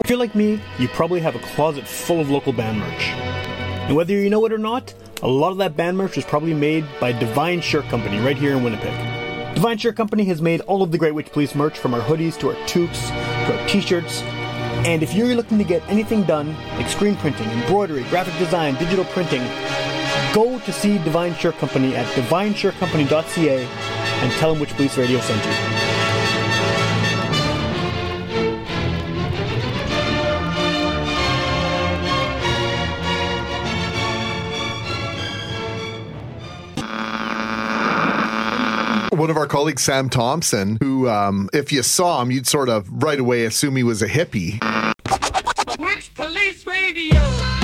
If you're like me, you probably have a closet full of local band merch. And whether you know it or not, a lot of that band merch was probably made by Divine Shirt Company right here in Winnipeg. Divine Shirt Company has made all of the Great Witch Police merch, from our hoodies to our toques to our t-shirts. And if you're looking to get anything done, like screen printing, embroidery, graphic design, digital printing, go to see Divine Shirt Company at divineshirtcompany.ca and tell them Witch Police Radio sent you. One of our colleagues, Sam Thompson, who, if you saw him, you'd sort of right away assume he was a hippie. Witch Police Radio!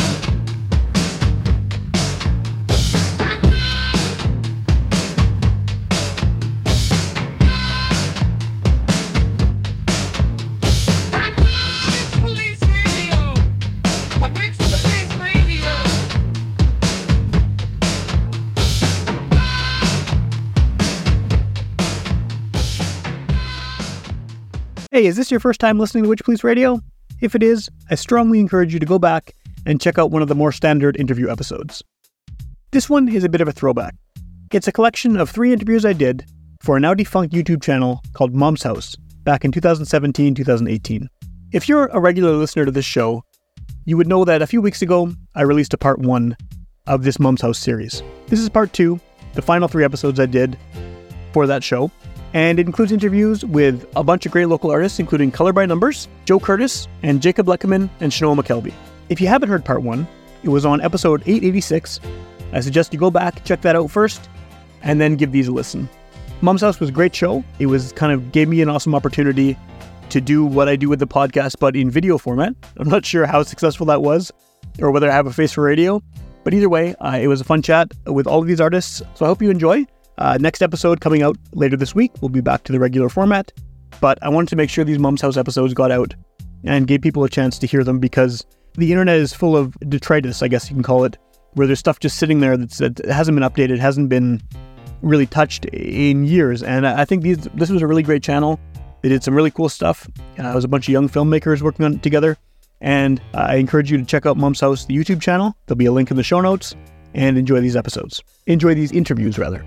Hey, is this your first time listening to Witch Police Radio? If it is, I strongly encourage you to go back and check out one of the more standard interview episodes. This one is a bit of a throwback. It's a collection of 3 interviews I did for a now defunct YouTube channel called Mom's House back in 2017-2018. If you're a regular listener to this show, you would know that a few weeks ago, I released a part 1 of this Mom's House series. This is part 2, the final 3 episodes I did for that show. And it includes interviews with a bunch of great local artists, including Color by Numbers, Joe Curtis, and Jacob Leckerman, and Shanoa McKelvey. If you haven't heard part 1, it was on episode 886. I suggest you go back, check that out first, and then give these a listen. Mom's House was a great show. It was gave me an awesome opportunity to do what I do with the podcast, but in video format. I'm not sure how successful that was, or whether I have a face for radio, but either way, it was a fun chat with all of these artists, so I hope you enjoy. Next episode coming out later this week. We'll be back to the regular format, but I wanted to make sure these Mom's House episodes got out and gave people a chance to hear them, because the internet is full of detritus, I guess you can call it, where there's stuff just sitting there that hasn't been updated, hasn't been really touched in years. And I think this was a really great channel. They did some really cool stuff. It was a bunch of young filmmakers working on it together. And I encourage you to check out Mom's House, the YouTube channel. There'll be a link in the show notes, and enjoy these episodes. Enjoy these interviews, rather.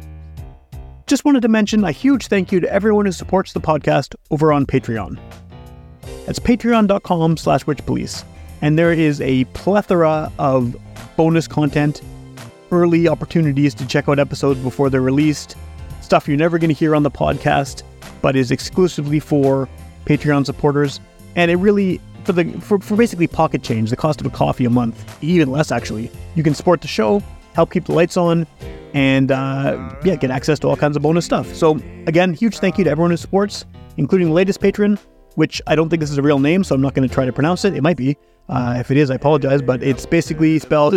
Just wanted to mention a huge thank you to everyone who supports the podcast over on Patreon. That's patreon.com/witchpolice. And there is a plethora of bonus content, early opportunities to check out episodes before they're released, stuff you're never going to hear on the podcast, but is exclusively for Patreon supporters. And it really, for basically pocket change, the cost of a coffee a month, even less actually, you can support the show, help keep the lights on, and get access to all kinds of bonus stuff. So again, huge thank you to everyone who supports, including the latest patron, which I don't think this is a real name, so I'm not going to try to pronounce it. It might be. If it is, I apologize, but it's basically spelled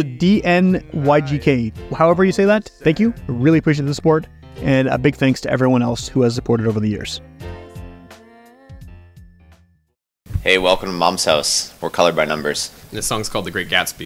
DNYGK. However you say that, thank you. I really appreciate the support, and a big thanks to everyone else who has supported over the years. Hey, welcome to Mom's House. We're Colored by Numbers. This song's called The Great Gatsby.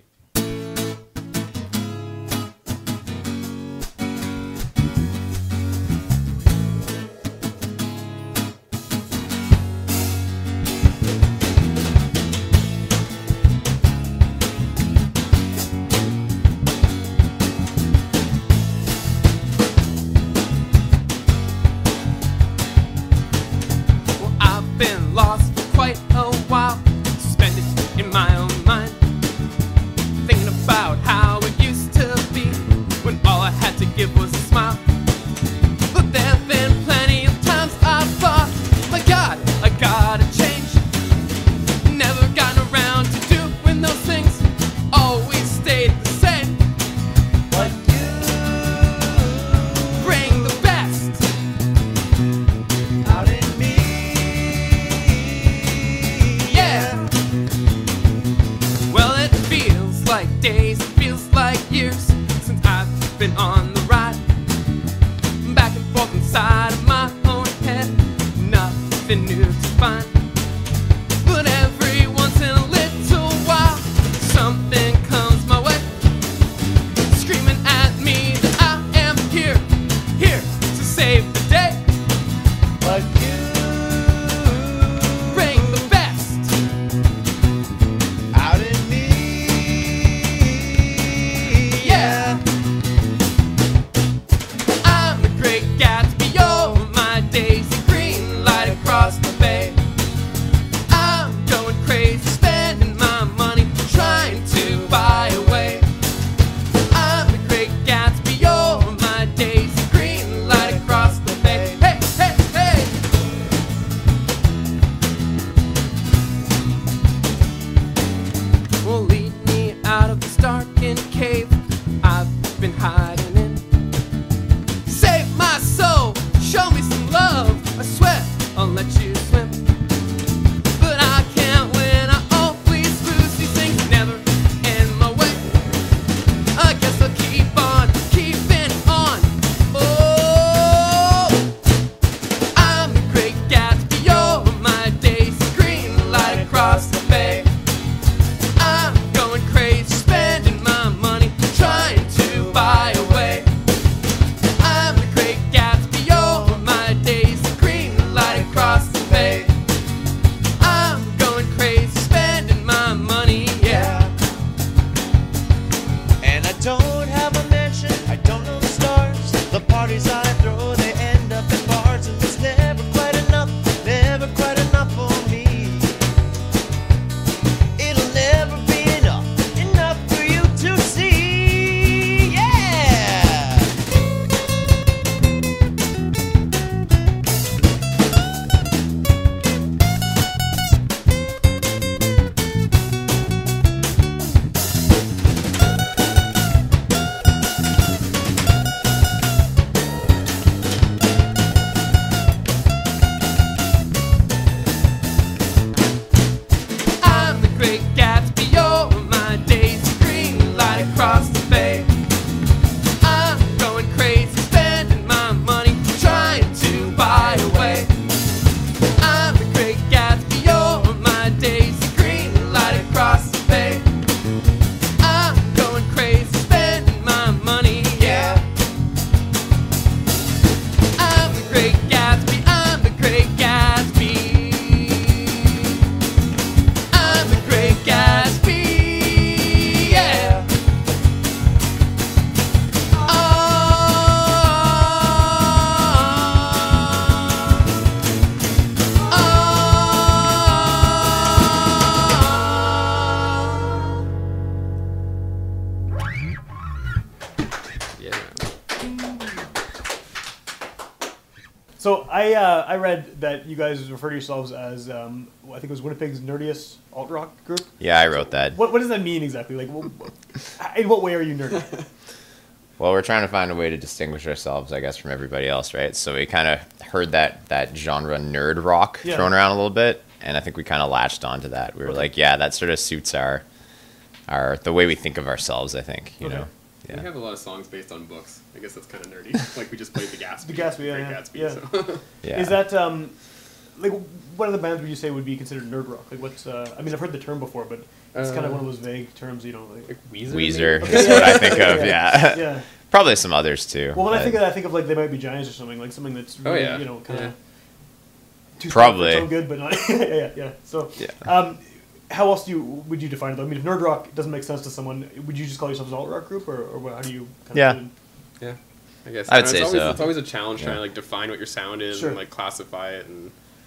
I read that you guys refer to yourselves as I think it was Winnipeg's nerdiest alt rock group. Yeah, I wrote that. What does that mean exactly? Like, in what way are you nerdy? Well, we're trying to find a way to distinguish ourselves, I guess, from everybody else, right? So we kind of heard that genre nerd rock thrown around a little bit, and I think we kind of latched onto that. We were like, yeah, that sort of suits our the way we think of ourselves, I think, you know. Yeah. We have a lot of songs based on books. I guess that's kind of nerdy. Like we just played the Gatsby. The Gatsby, Great yeah. Gatsby. Yeah. So. Yeah. Is that like what other bands would you say would be considered nerd rock? Like what's I mean I've heard the term before, but it's kind of one of those vague terms, you know, like Weezer is what I think of. Yeah. Yeah. Probably some others too. Well, when I think of like They Might Be Giants or something, like something that's really, you know, kind of too probably so good, but not yeah. So how else would you define it? I mean, if nerd rock doesn't make sense to someone, would you just call yourselves an alt rock group, or how do you? Yeah, I guess I'd say so. It's always a challenge trying to like define what your sound is and like classify it and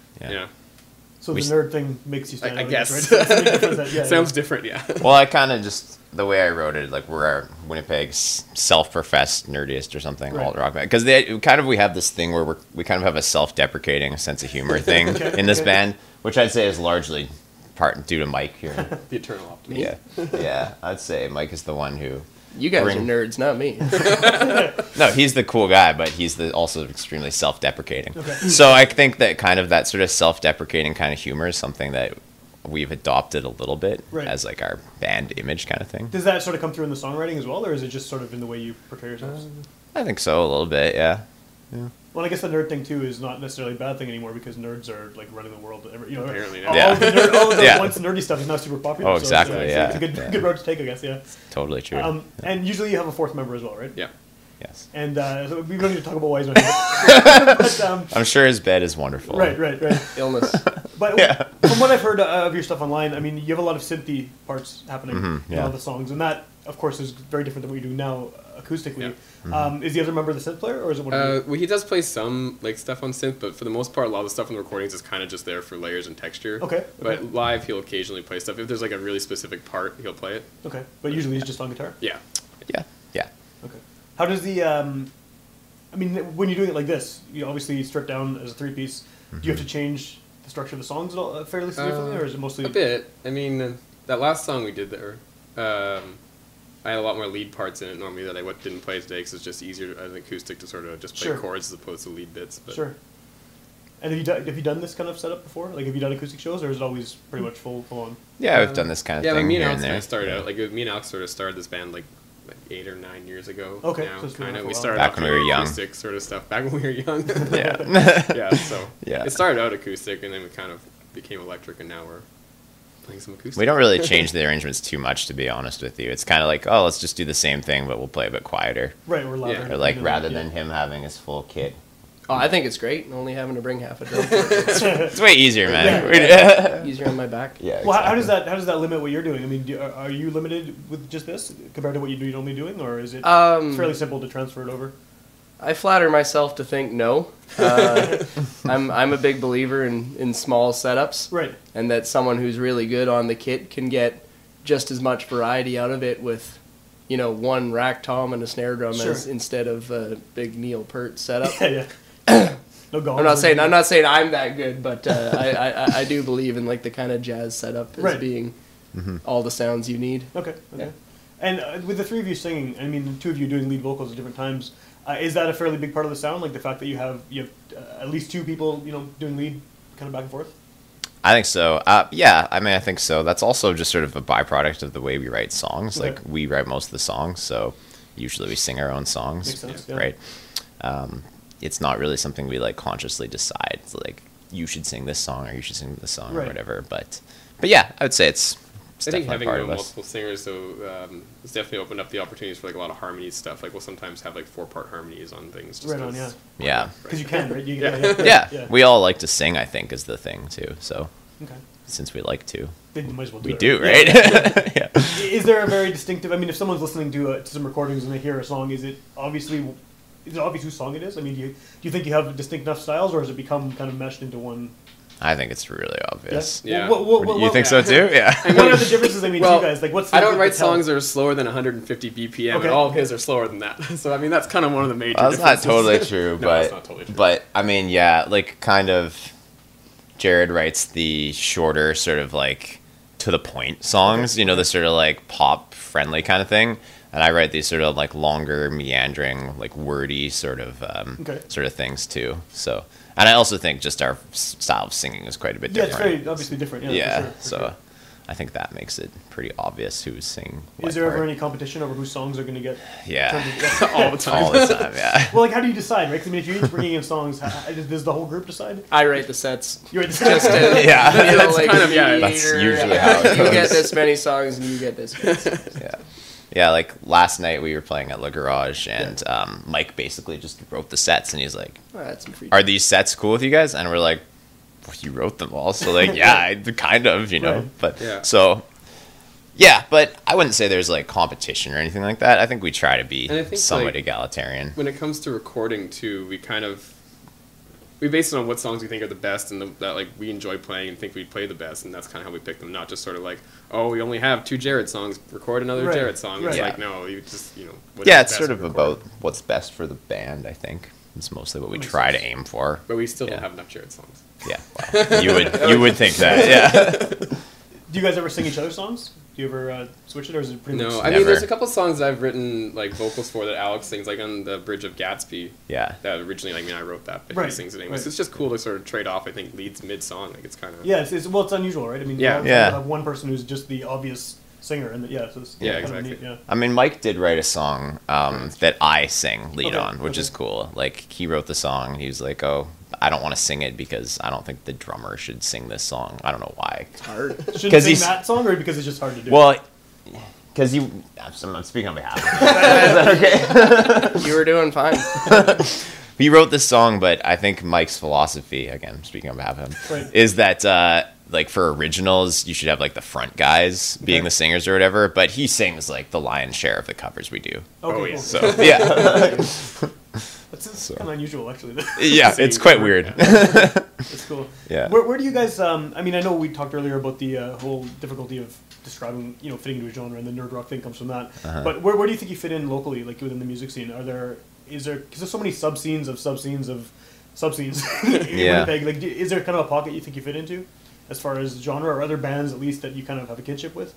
So the nerd thing makes you stand out. I guess. Right? Sounds different, yeah. Well, I kind of just the way I wrote it, like we're Winnipeg's self-professed nerdiest or something alt rock band, because we have this thing where we kind of have a self-deprecating sense of humor thing in this band, which I'd say is largely part due to Mike here. The eternal optimist. Yeah, I'd say Mike is the one who. You guys are nerds, not me. No, he's the cool guy, but he's also extremely self-deprecating. Okay. So I think that kind of that sort of self-deprecating kind of humor is something that we've adopted a little bit as like our band image kind of thing. Does that sort of come through in the songwriting as well, or is it just sort of in the way you portray yourselves? I think so, a little bit, yeah. Well, I guess the nerd thing too is not necessarily a bad thing anymore because nerds are like running the world. You know, apparently, all the once nerdy stuff is now super popular. Oh, exactly. So it's a good road to take, I guess. Yeah. Totally true. And usually you have a fourth member as well, right? Yeah. Yes. And so we don't need to talk about why he's not here. But, I'm sure his bed is wonderful. Right. Illness. But from what I've heard of your stuff online, I mean, you have a lot of synthy parts happening in all the songs, and that, of course, is very different than what you do now acoustically. Yeah. Is the other member the synth player, or is it one of you? Well, he does play some like stuff on synth, but for the most part, a lot of the stuff in the recordings is kind of just there for layers and texture. Okay. But live, he'll occasionally play stuff. If there's like a really specific part, he'll play it. Okay. But usually he's just on guitar? Yeah. Yeah. Okay. How does the... I mean, when you're doing it like this, you obviously strip down as a three-piece. Do you have to change the structure of the songs at all, fairly significantly, or is it mostly... A bit. I mean, that last song we did there, I had a lot more lead parts in it normally that I didn't play today because it's just easier as an acoustic to sort of just play chords as opposed to lead bits. But. Sure. And have you done this kind of setup before? Like, have you done acoustic shows, or is it always pretty much full on? Yeah, we've done this kind of thing. Yeah, me and here Alex and there. started out. Like, me and Alex sort of started this band like 8 or 9 years ago. Okay, now, so it's been kind of. a We while. started Back out when we were young. acoustic sort of stuff. Back when we were young. Yeah. So it started out acoustic, and then we kind of became electric, and now we're playing some acoustic. We don't really change the arrangements too much, to be honest with you. It's kind of like, oh, let's just do the same thing, but we'll play a bit quieter. Right, we're louder. Yeah. Or like, rather than him having his full kit. Oh, I think it's great. Only having to bring half a drum. It's way easier, man. Easier on my back. Yeah. Well, Exactly. how does that limit what you're doing? I mean, are you limited with just this compared to what you're normally doing, or is it fairly simple to transfer it over? I flatter myself to think no. I'm a big believer in small setups, Right. and that someone who's really good on the kit can get just as much variety out of it with, one rack tom and a snare drum as instead of a big Neil Peart setup. Yeah. No gongs. I'm not saying I'm that good, but I do believe in like the kind of jazz setup as being all the sounds you need. Okay. Yeah. And with the three of you singing, I mean, the two of you doing lead vocals at different times, is that a fairly big part of the sound? Like the fact that you have at least two people, doing lead kind of back and forth? I think so. Yeah, I mean, I think so. That's also just sort of a byproduct of the way we write songs. Okay. Like, we write most of the songs, so usually we sing our own songs. Makes sense, yeah. Right? It's not really something we, like, consciously decide. It's like, you should sing this song or you should sing this song or whatever. But yeah, I would say it's I think definitely having part of us. multiple singers, though, it's definitely opened up the opportunities for like a lot of harmonies stuff. Like we'll sometimes have like 4-part harmonies on things. Just Right on, yeah. Yeah. Because you can, right? Yeah. We all like to sing, I think, is the thing, too. So, Okay. since we like to. Then you might as well do We it. do, right? Yeah. Is there a very distinctive... I mean, if someone's listening to some recordings and they hear a song, is it obvious whose song it is? I mean, do you think you have distinct enough styles, or has it become kind of meshed into one I think it's really obvious. Yeah. You think so too? Yeah. What are the differences? I mean, Well, to you guys, like, what's I the don't write tell? songs that are slower than 150 BPM, Okay. and all of his are slower than that. So I mean, that's kind of one of the major. Well, that's not differences. totally true, No, but that's not totally true. but I mean, yeah, like kind of. Jared writes the shorter, sort of like to the point songs, you know, the sort of like pop friendly kind of thing, and I write these sort of like longer, meandering, like wordy sort of things too. So, and I also think just our style of singing is quite a bit Yeah, different. it's very obviously different. Yeah, Yeah, for so sure. I think that makes it pretty obvious who's singing. what Is there ever part. any competition over whose songs are going to get? Yeah, turned into- all the time. all the time. Yeah. Well, like, how do you decide, right? 'Cause, I mean, if you're each bringing in songs, does the whole group decide? I write the sets. You're at the Just to, Yeah. you know, That's like, kind of- yeah, that's mediator, usually how it You get goes. this many songs, and you get this many. Yeah. Yeah, like last night we were playing at La Garage, and Mike basically just wrote the sets, and he's like, Oh, that's some free. "Are these sets cool with you guys?" And we're like, well, "You wrote them all, so like, yeah, kind of, you know." Right. But Yeah. so, yeah, but I wouldn't say there's like competition or anything like that. I think we try to be And I think, somewhat like, egalitarian. When it comes to recording too, we base it on what songs we think are the best and that like we enjoy playing and think we play the best, and that's kind of how we pick them. Not just sort of like, oh, we only have 2 Jared songs, record another Right, Jared song. It's right. like, no, you just what's Yeah, the it's best sort we of record. about what's best for the band. I think it's mostly what we Makes try sense. to aim for. But we still Yeah. don't have enough Jared songs. Yeah, well, you would think that. Yeah. Do you guys ever sing each other's songs? Do you ever switch it, or is it pretty No, much? I mean, there's Never. a couple songs that I've written like vocals for that Alex sings, like on the Bridge of Gatsby. Yeah. That originally, like, I mean, I wrote that, but Right, he sings it anyways. right. It's just cool to sort of trade off. I think leads mid song, like it's kind of Yeah, it's unusual, right? I mean, Yeah. you Yeah. have one person who's just the obvious singer, and so it's Yeah, kind of exactly. neat, yeah. I mean, Mike did write a song that I sing lead Okay, on, which okay. is cool. Like, he wrote the song, and he was like, "Oh, I don't want to sing it because I don't think the drummer should sing this song. I don't know why." Hard. Shouldn't 'Cause sing he's- that song, or because it's just hard to do. Well, because I'm speaking on behalf of him. Is that okay? You were doing fine. He wrote this song, but I think Mike's philosophy, again, speaking on behalf of him, Right. is that like for originals, you should have like the front guys being Okay. the singers or whatever. But he sings like the lion's share of the covers we do. okay, Oh, cool. yeah. So yeah, That's kind of unusual, actually. yeah, it's quite weird. It's cool. Yeah. Where do you guys? I mean, I know we talked earlier about the whole difficulty of describing, fitting into a genre, and the nerd rock thing comes from that. Uh-huh. But where do you think you fit in locally, like within the music scene? Is there because there's so many sub scenes of sub scenes of sub scenes in Yeah. Winnipeg? Like, is there kind of a pocket you think you fit into, as far as genre or other bands at least that you kind of have a kinship with?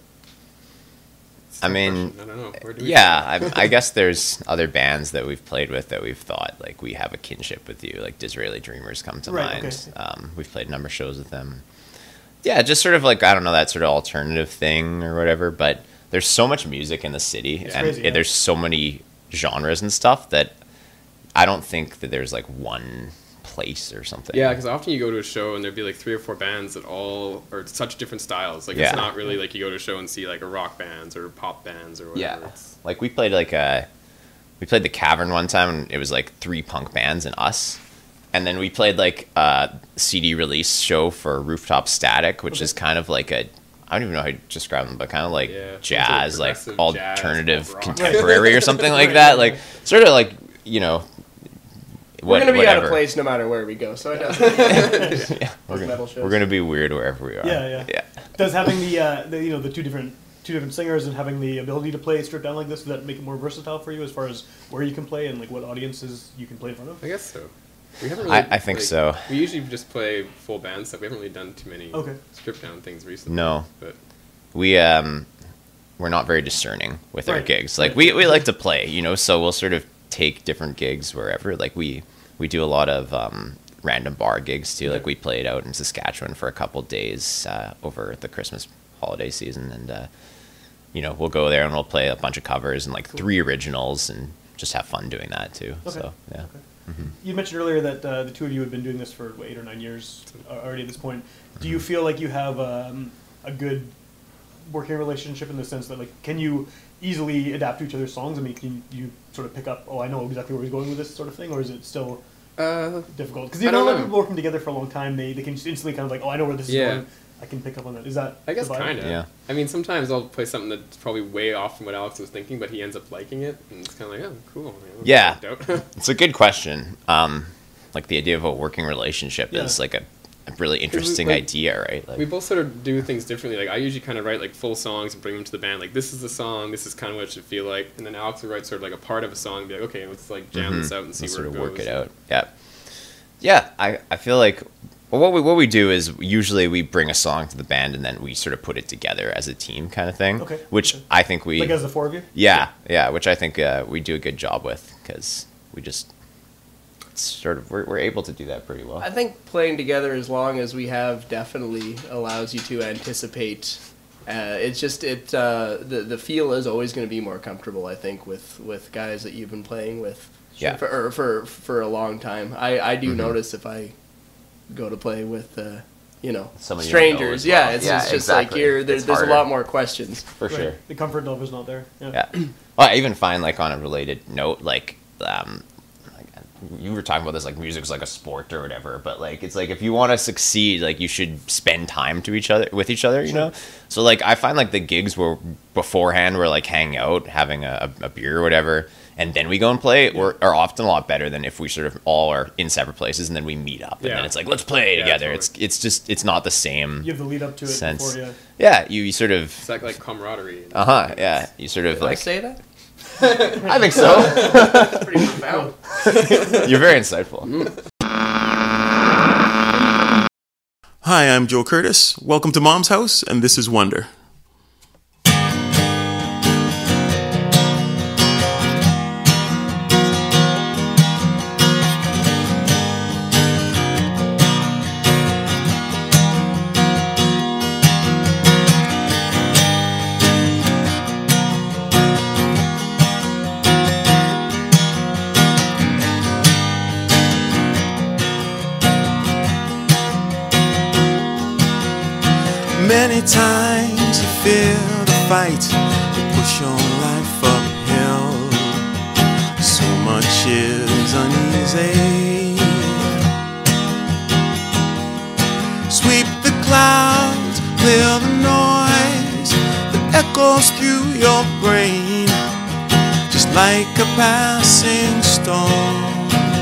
I mean, I don't know. Where do we yeah, I guess there's other bands that we've played with that we've thought like we have a kinship with you, like Disraeli Dreamers come to Right, mind. okay. We've played a number of shows with them. Yeah, just sort of like, I don't know, that sort of alternative thing or whatever. But there's so much music in the city, and crazy, yeah. there's so many genres and stuff that I don't think that there's like one place or something. Yeah, because often you go to a show and there'd be like 3 or 4 bands that all are such different styles. Like Yeah. it's not really like you go to a show and see like a rock bands or pop bands or whatever. Yeah, It's- like we played the Cavern one time, and it was like 3 punk bands and us, and then we played like a CD release show for Rooftop Static, which is kind of like I don't even know how to describe them, but kind of like Yeah, jazz, sort like of progressive alternative jazz, pop rock. contemporary or something like Right, that. right, Like right. sort of like We're gonna be whatever. out of place no matter where we go, so it doesn't. Yeah, we're Metal gonna, shows. we're gonna be weird wherever we are. Yeah. Does having the two different singers and having the ability to play stripped down like this, does that make it more versatile for you as far as where you can play and like what audiences you can play in front of? I guess so. We haven't really, I think so. We usually just play full band stuff. We haven't really done too many Okay. stripped down things recently. No. But We're not very discerning with our Right. gigs. Like Right. we like to play, so we'll sort of take different gigs wherever. Like we do a lot of random bar gigs too. Like we played out in Saskatchewan for a couple days over the Christmas holiday season, and we'll go there and we'll play a bunch of covers and like 3 originals and just have fun doing that too. Okay. So yeah. You mentioned earlier that the two of you had been doing this for 8 or 9 years already at this point. Do you feel like you have a good working relationship in the sense that, like, can you easily adapt to each other's songs? I mean, can you sort of pick up, I know exactly where he's going with this sort of thing, or is it still difficult? Because I a don't lot of know. people working together for a long time, they can just instantly kind of like, I know where this is Yeah. going. I can pick up on that. Is that I guess the vibe? kind of. Yeah. I mean, sometimes I'll play something that's probably way off from what Alex was thinking, but he ends up liking it, and it's kind of like, oh, cool. Yeah. Dope. It's a good question. Like the idea of a working relationship Yeah. is like a really interesting idea, right? We both sort of do things differently. Like I usually kind of write like full songs and bring them to the band. Like this is the song, this is kind of what it should feel like. And then Alex will write sort of like a part of a song and be like, okay, let's like jam this out and see where it goes. Work it out. Yeah. I feel like what we do is usually we bring a song to the band and then we sort of put it together as a team kind of thing. Okay. Which I think we Like as the four of you? Yeah, which I think we do a good job with because we just sort of we're able to do that pretty well. I think playing together as long as we have definitely allows you to anticipate. It's just the feel is always going to be more comfortable. I think with guys that you've been playing with, for a long time. I do notice if I go to play with strangers. It's just exactly. like there's a lot more questions for sure. The comfort level is not there. Yeah. Well, I even find like on a related note, like you were talking about this, like music's like a sport or whatever, but like it's like if you want to succeed, like you should spend time with each other, you know. So like I find like the gigs where beforehand we're like hanging out, having a beer or whatever, and then we go and play are often a lot better than if we sort of all are in separate places and then we meet up and then it's like let's play together. Totally. It's not the same. You have the lead up to it sense. before, you sort of it's like camaraderie. Yeah, you sort of Did like I say that? I think so. Pretty profound. You're very insightful. Hi, I'm Joe Curtis. Welcome to Mom's House, and this is Wonder. Many times you feel the fight to push your life uphill. So much is uneasy. Sweep the clouds, clear the noise that echoes through your brain, just like a passing storm.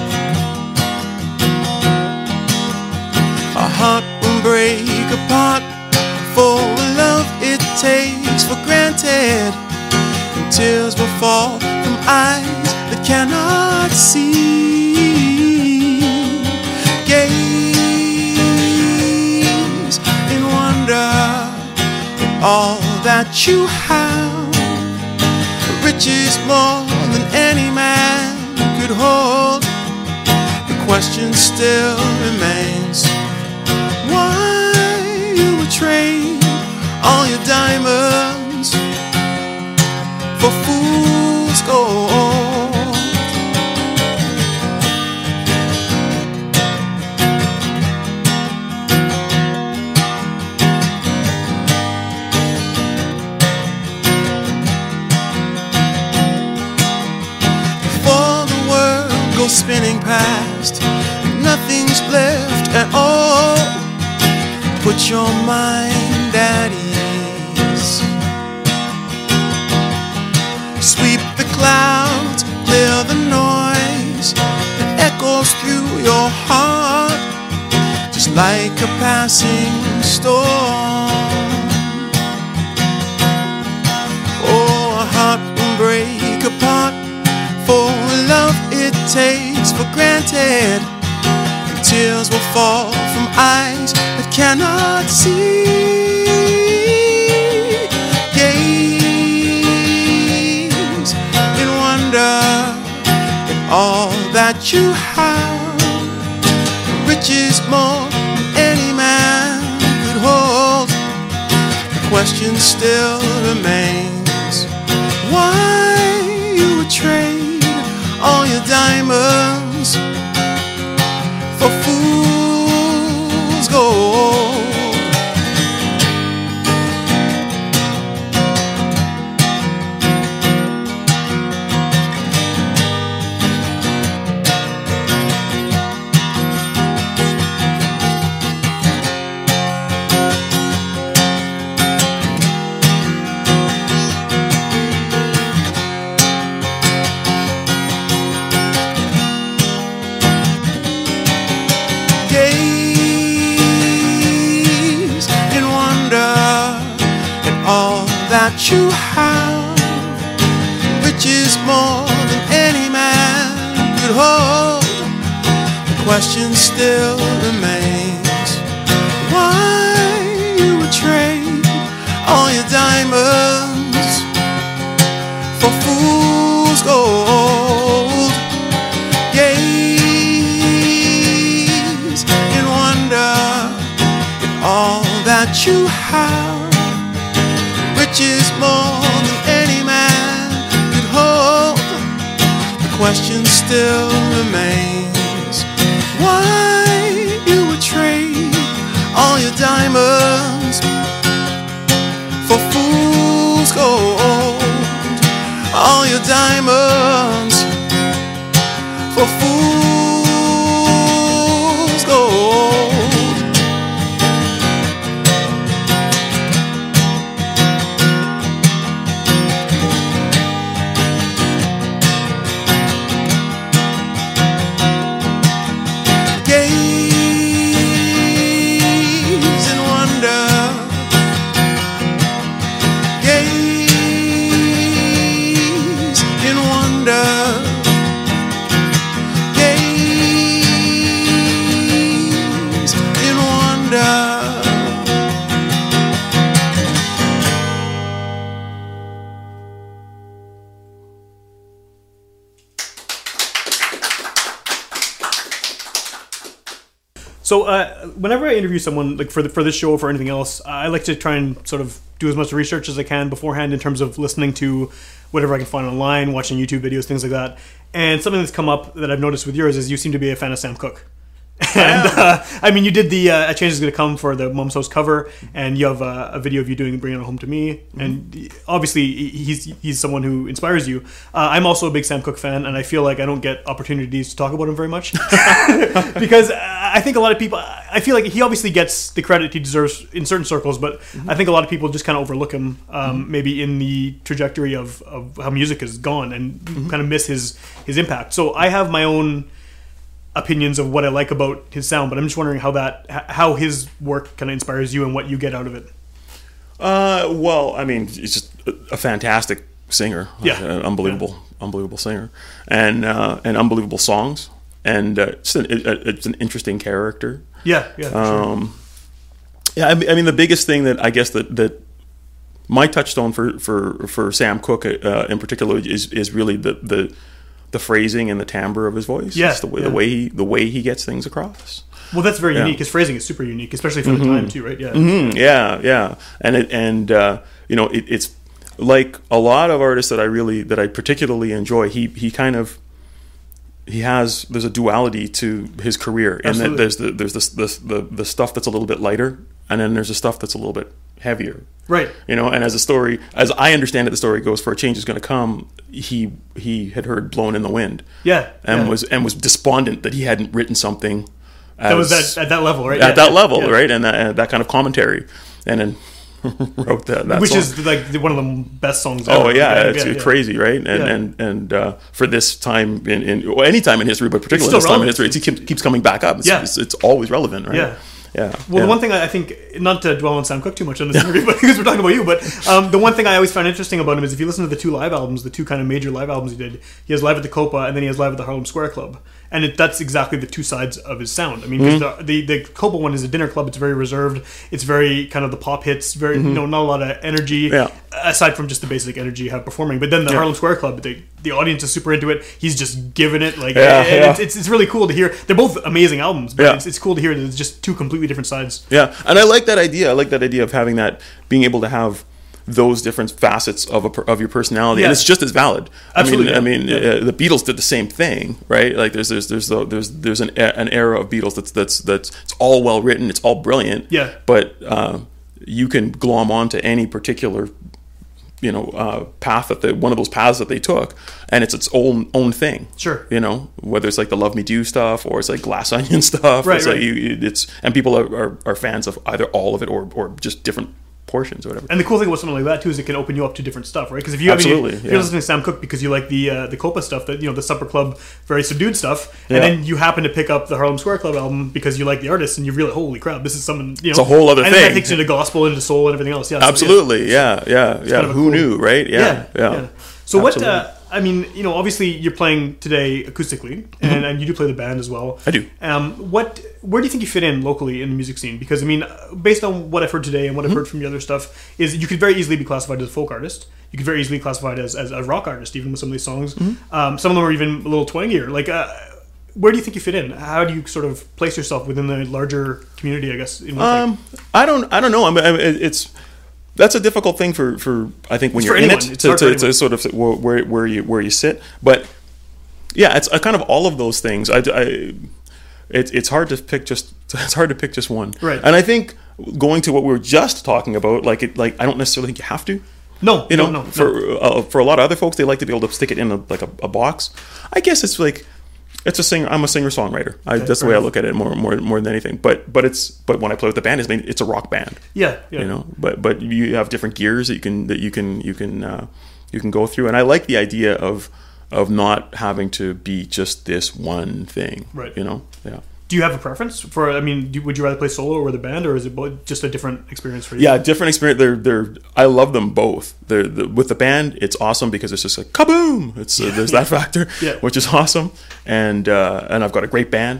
A heart will break apart for love it takes for granted, and tears will fall from eyes that cannot see. Gaze in wonder at all that you have. Riches more than any man could hold. The question still remains, why you would trade all your diamonds for fool's gold. Before the world goes spinning past, nothing's left at all. Put your mind at ease. Sweep the clouds, clear the noise that echoes through your heart, just like a passing storm. Oh, a heart will break apart for love it takes for granted. Tears will fall from eyes that cannot see. Gaze in wonder at all that you have. Riches more than any man could hold. The question still remains, why you would trade all your diamonds for fool's gold. that you have, which is more than any man could hold. The question still remains, why you would trade all your diamonds for fool's gold. Gaze in wonder at all that you have, which is more than any man could hold. The question still remains, why you would trade all your diamonds for fool's gold. All your diamonds for fool's gold. Gaze and wonder. Gaze in wonder. Gaze in wonder. So whenever I interview someone, like for this show or for anything else, I like to try and sort of do as much research as I can beforehand in terms of listening to whatever I can find online, watching YouTube videos, things like that. And something that's come up that I've noticed with yours is you seem to be a fan of Sam Cooke. And I mean, you did the A Change Is Gonna Come for the Mom's House cover, and you have a video of you doing Bring It Home to Me, and obviously he's someone who inspires you. I'm also a big Sam Cooke fan, and I feel like I don't get opportunities to talk about him very much because I think a lot of people, I feel like he obviously gets the credit he deserves in certain circles, but I think a lot of people just kind of overlook him maybe in the trajectory of how music has gone and kind of miss his impact. So I have my own opinions of what I like about his sound, but I'm just wondering how his work kind of inspires you and what you get out of it. Well, I mean, he's just a fantastic singer. Yeah. An unbelievable singer, and unbelievable songs, and it's an interesting character. Yeah, sure. Yeah, I mean, the biggest thing that I guess that my touchstone for Sam Cooke in particular is really the phrasing and the timbre of his voice. Yeah, it's the way he gets things across. Well, that's very unique. His phrasing is super unique, especially for the time too, right? Yeah. Yeah. And it's like a lot of artists that I particularly enjoy. There's a duality to his career, and then there's the stuff that's a little bit lighter, and then there's the stuff that's a little bit heavier. Right. And as I understand it, the story goes, for A Change Is Gonna Come, he had heard Blown in the Wind. Yeah. And was despondent that he hadn't written something that was at that level, right? At that level, right? And that kind of commentary. And then wrote that which song. is like one of the best songs ever. Oh yeah, it's crazy, right? And for this time in any time in history, but particularly this time in history, it keeps coming back up. It's always relevant, right? Yeah. Well, the one thing I think, not to dwell on Sam Cooke too much on this interview, because we're talking about you, but the one thing I always found interesting about him is if you listen to the two live albums, the two kind of major live albums he did, he has Live at the Copa and then he has Live at the Harlem Square Club. And that's exactly the two sides of his sound. I mean, because the Copa one is a dinner club. It's very reserved. It's very kind of the pop hits. Very not a lot of energy aside from just the basic energy you have performing. But then the Harlem Square Club, the audience is super into it. He's just giving it It's really cool to hear. They're both amazing albums, but it's cool to hear that it's just two completely different sides. Yeah, and I like that idea. I like that idea of having that, being able to have those different facets of your personality, and it's just as valid. Absolutely. The Beatles did the same thing, right? Like there's an era of Beatles that's it's all well written, it's all brilliant. Yeah. But you can glom onto any particular path one of those paths that they took, and it's its own thing. Sure. Whether it's like the Love Me Do stuff or it's like Glass Onion stuff. Right. It's like and people are fans of either all of it or just different portions or whatever. And the cool thing about something like that too is it can open you up to different stuff, right? Because if you Absolutely, if you're listening to Sam Cooke because you like the Copa stuff, that the Supper Club, very subdued stuff, Yeah. and then you happen to pick up the Harlem Square Club album because you like the artist and you realize, holy crap, this is something. It's a whole other and thing. that takes you into gospel, into soul, and everything else. Yeah, so, Absolutely, yeah. kind of a Who cool- knew, right? Yeah. So what? Absolutely. I mean, obviously you're playing today acoustically, and you do play the band as well. I do. Where do you think you fit in locally in the music scene? Because I mean, based on what I've heard today and what I've heard from your other stuff, is you could very easily be classified as a folk artist. You could very easily be classified as a rock artist, even with some of these songs. Some of them are even a little twangier. Like, where do you think you fit in? How do you sort of place yourself within the larger community? I guess. In Winnipeg? I don't know. I mean, that's a difficult thing for I think when It's you're for in anyone. it It's hard for to anyone. sort of where you sit. But yeah, it's a kind of all of those things. It's hard to pick just one. Right. And I think going to what we were just talking about, like I don't necessarily think you have to. No, no. For a lot of other folks, they like to be able to stick it in a box. I guess it's like it's a singer. I'm a singer-songwriter. That's the way I look at it more than anything. But when I play with the band, it's a rock band. Yeah. But you have different gears that you can go through, and I like the idea of not having to be just this one thing. Right. Yeah. Do you have a preference for? I mean, would you rather play solo or with a band, or is it just a different experience for you? Yeah, different experience. I love them both. With the band, it's awesome because it's just like kaboom. There's that factor, which is awesome, and I've got a great band.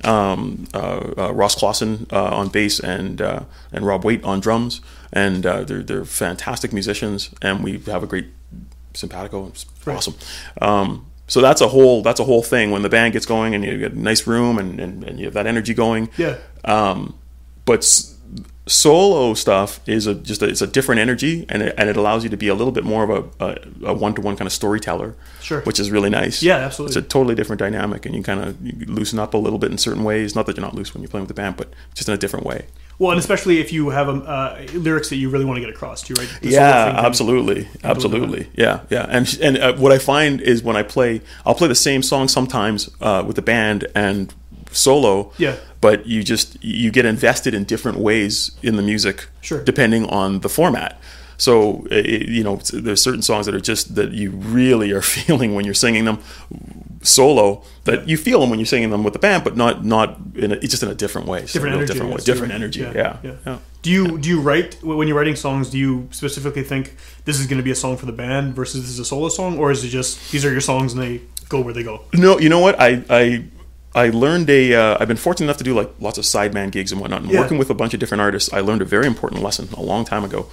Ross Clausen on bass and Rob Waite on drums, and they're fantastic musicians, and we have a great simpatico. It's awesome. So that's a whole thing when the band gets going and you get a nice room and you have that energy going. Yeah. But solo stuff is it's a different energy, and it allows you to be a little bit more of a one-to-one kind of storyteller. Sure. Which is really nice. Yeah, absolutely. It's a totally different dynamic, and you loosen up a little bit in certain ways. Not that you're not loose when you're playing with the band, but just in a different way. Well, and especially if you have lyrics that you really want to get across too, right? The solo Yeah, thing can- absolutely. Yeah. And what I find is when I'll play the same song sometimes with the band and solo. Yeah. But you get invested in different ways in the music, Sure. depending on the format. So there's certain songs that you really are feeling when you're singing them solo, that you feel them when you're singing them with the band, but not it's just in a different way. Different energy. I guess, Different right? energy. Yeah. Do you write when you're writing songs? Do you specifically think this is going to be a song for the band versus this is a solo song, or is it just these are your songs and they go where they go? No, you know what? I learned I've been fortunate enough to do like lots of sideman gigs and whatnot. And working with a bunch of different artists, I learned a very important lesson a long time ago.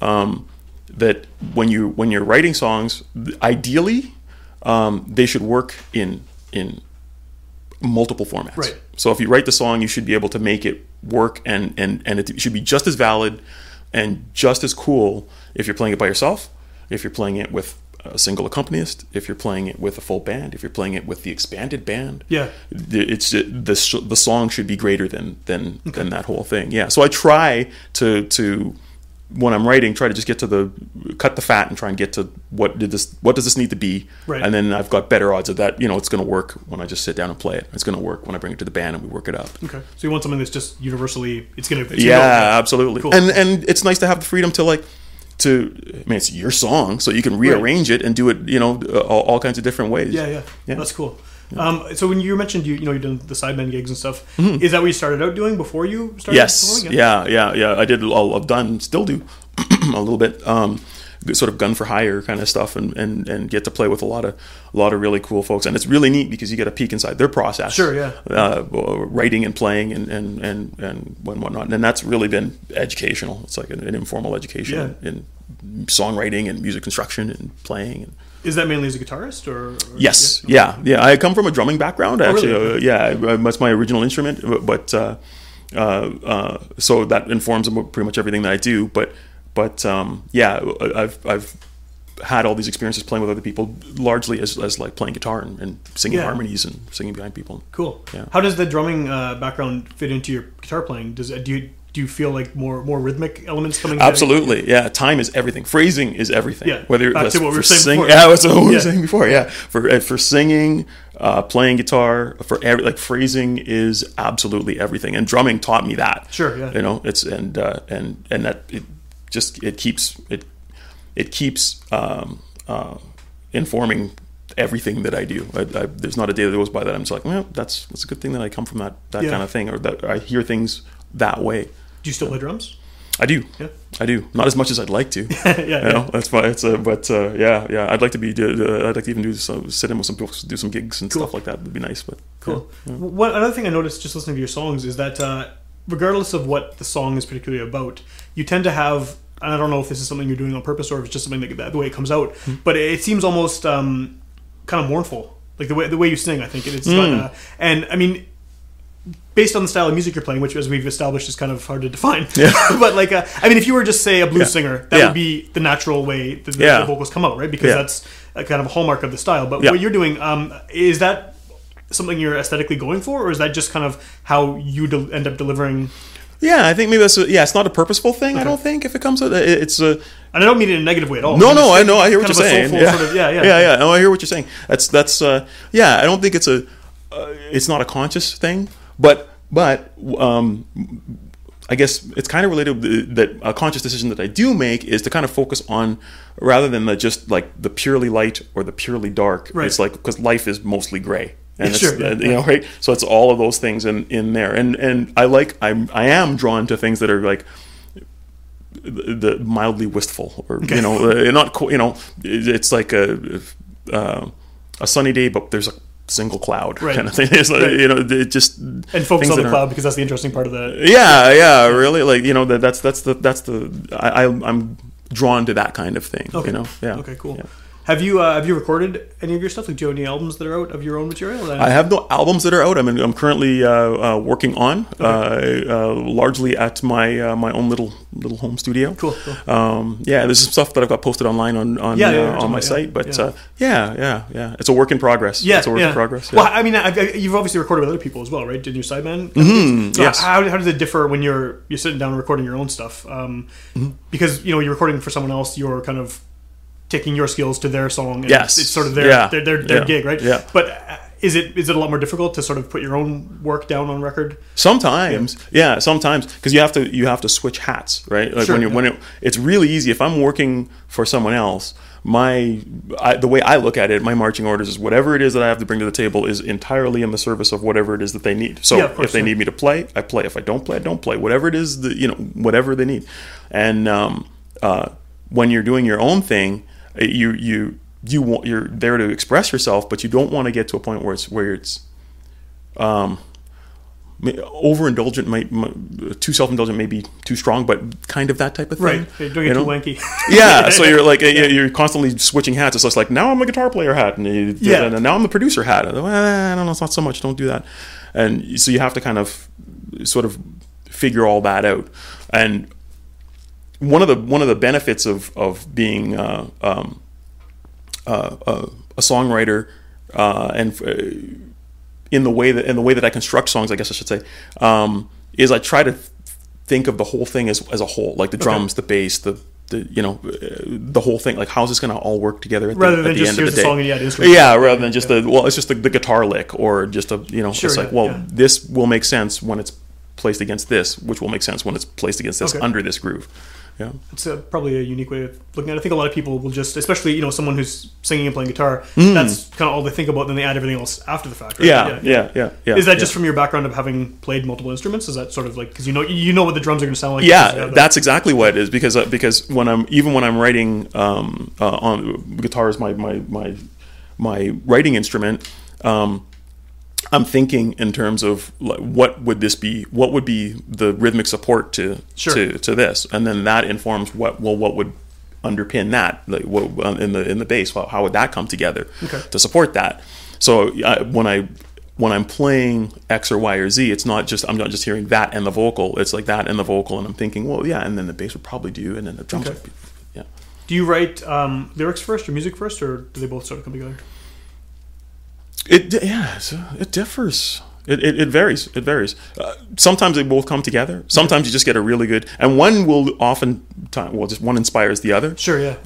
That when you're writing songs, ideally, they should work in multiple formats. Right. So if you write the song, you should be able to make it work, and it should be just as valid and just as cool if you're playing it by yourself, if you're playing it with a single accompanist, if you're playing it with a full band, if you're playing it with the expanded band. Yeah. It's the song should be greater than that whole thing. Yeah. So I try to when I'm writing, try to just cut the fat and try and get to what does this need to be, right. And then I've got better odds of that. It's going to work when I just sit down and play it. It's going to work when I bring it to the band and we work it up. Okay, so you want something that's just universally, it's going to. Yeah, absolutely. Cool. And it's nice to have the freedom to it's your song, so you can rearrange it and do it, all kinds of different ways. Yeah. That's cool. So when you mentioned you've done the sideman gigs and stuff, is that what you started out doing before you started? Yes. performing? Yeah. I did. I've done, still do a little bit, sort of gun for hire kind of stuff, and get to play with a lot of really cool folks, and it's really neat because you get a peek inside their process. Sure. Yeah. Writing and playing and whatnot, and that's really been educational. It's like an informal education in songwriting and music construction and playing. And, is that mainly as a guitarist, or yes, yeah. I come from a drumming background, actually. Really? That's my original instrument, but so that informs pretty much everything that I do. But I've had all these experiences playing with other people, largely as like playing guitar and singing harmonies and singing behind people. Cool. Yeah. How does the drumming background fit into your guitar playing? Do you feel like more rhythmic elements coming? Absolutely, yeah. Time is everything. Phrasing is everything. Yeah. Whether Back to what we were saying before. Yeah, that's what we were saying before. Yeah. For singing, playing guitar, phrasing is absolutely everything. And drumming taught me that. Sure. Yeah. It's and that it just it keeps informing everything that I do. There's not a day that goes by that I'm just like, well, that's a good thing that I come from that kind of thing, or that I hear things that way. Do you still play drums? I do. Yeah. I do. Not as much as I'd like to. That's why it's. But I'd like to be. I'd like to even sit in with some people, do some gigs and stuff like that. Would be nice. But cool. One another thing I noticed just listening to your songs is that regardless of what the song is particularly about, you tend to have. And I don't know if this is something you're doing on purpose or if it's just something that the way it comes out. But it seems almost kind of mournful, like the way you sing. I think it's got, and I mean. Based on the style of music you're playing, which, as we've established, is kind of hard to define. Yeah. But, like, I mean, if you were just, say, a blues singer, that would be the natural way that the vocals come out, right? Because that's a kind of a hallmark of the style. But what you're doing, is that something you're aesthetically going for? Or is that just kind of how you end up delivering... Yeah, I think maybe that's... it's not a purposeful thing, I don't think, if it comes out. It's a... And I don't mean it in a negative way at all. No, I know. I hear what you're saying. Sort of, No, I hear what you're saying. That's I don't think it's it's not a conscious thing. But I guess it's kind of related that a conscious decision that I do make is to kind of focus on, rather than just like the purely light or the purely dark. Right. It's like, because life is mostly gray. And right? So it's all of those things in there. And I am drawn to things that are like the mildly wistful, or not it's like a sunny day, but there's a single cloud kind of thing. It's like, it just, and focus on the cloud, because that's the interesting part of that. Really, like, I'm drawn to that kind of thing. Okay, cool. Have you recorded any of your stuff? Like, do you have any albums that are out of your own material? I have no albums that are out. I'm currently working on, largely at my my own little home studio. Cool. There's some stuff that I've got posted online on my site, but it's a work in progress. It's a work in progress. Well, I mean, you've obviously recorded with other people as well, right? Didn't you sideman? So yes. How does it differ when you're sitting down and recording your own stuff? Because you're recording for someone else, you're kind of taking your skills to their song, and it's sort of their gig, right? Yeah. But is it a lot more difficult to sort of put your own work down on record? Sometimes, sometimes, because you have to switch hats, right? Like it's really easy if I'm working for someone else. The way I look at it, my marching orders is whatever it is that I have to bring to the table is entirely in the service of whatever it is that they need. So if they need me to play, I play. If I don't play, I don't play. Whatever it is whatever they need. And when you're doing your own thing, you're there to express yourself, but you don't want to get to a point where it's overindulgent, too self-indulgent, maybe too strong, but kind of that type of thing. Right, you're doing it too wanky. So you're like you're constantly switching hats. It's just like, now I'm a guitar player hat, and now I'm the producer hat. I don't know, it's not so much. Don't do that. And so you have to kind of sort of figure all that out. And one of the benefits of being a songwriter and in the way that I construct songs, I guess I should say, is I try to think of the whole thing as a whole, like the drums, the bass, the whole thing. Like, how's this going to all work together rather than just here's the song and instrument. Rather than just it's just the guitar lick, or just this will make sense when it's placed against this, which will make sense when it's placed against this under this groove. Yeah, it's probably a unique way of looking at it. I think a lot of people will just, especially someone who's singing and playing guitar, that's kind of all they think about. Then they add everything else after the fact. Right? Yeah. Is that just from your background of having played multiple instruments? Is that sort of like, because you know what the drums are going to sound like? Yeah, that's exactly what it is. Because when I'm writing on guitar is my writing instrument. I'm thinking in terms of like, what would be the rhythmic support to this, and then that informs what would underpin that, like in the bass. How would that come together to support that? So when I'm playing X or Y or Z, I'm not just hearing that and the vocal. It's like that and the vocal, and I'm thinking, and then the bass would probably do, and then the drums would be, Do you write lyrics first or music first, or do they both sort of come together? It differs. It varies. Sometimes they both come together. Sometimes you just get a really good, and one will just one inspires the other. Sure, yeah.